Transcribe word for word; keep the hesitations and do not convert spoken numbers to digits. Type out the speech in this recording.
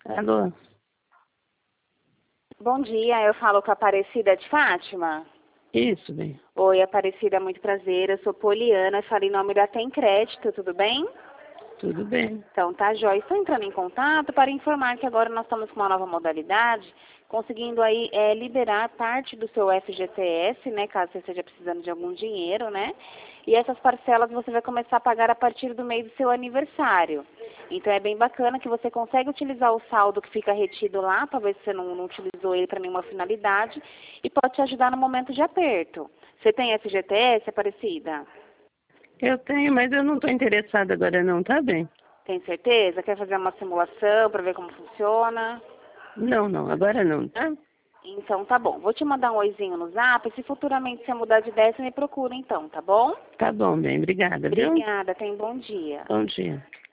Alô? Bom dia, eu falo com a Aparecida de Fátima. Isso, bem. Oi, Aparecida, muito prazer. Eu sou Poliana, falo em nome da Tem Crédito, tudo bem? Tudo bem. Então, tá, Joia. Estou entrando em contato para informar que agora nós estamos com uma nova modalidade, conseguindo aí é, liberar parte do seu F G T S, né, caso você esteja precisando de algum dinheiro, né? E essas parcelas você vai começar a pagar a partir do mês do seu aniversário. Então é bem bacana que você consegue utilizar o saldo que fica retido lá, talvez você não, não utilizou ele para nenhuma finalidade, e pode te ajudar no momento de aperto. Você tem F G T S, Aparecida? Eu tenho, mas eu não estou interessada agora não, tá bem? Tem certeza? Quer fazer uma simulação para ver como funciona? Não, não, agora não, tá? Então tá bom. Vou te mandar um oizinho no zap. Se futuramente você mudar de ideia, você me procura então, tá bom? Tá bom, bem, obrigada, viu? Obrigada. Tenha um bom dia. Bom dia.